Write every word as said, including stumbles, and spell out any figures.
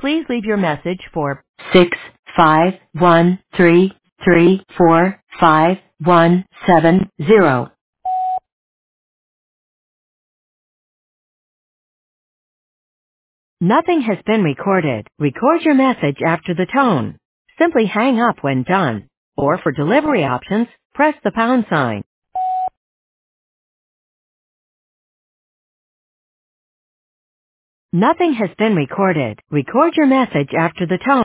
Please leave your message for six five one three three four five one seven zero. Nothing has been recorded. Record your message after the tone. Simply hang up when done. Or for delivery options, press the pound sign. Nothing has been recorded. Record your message after the tone.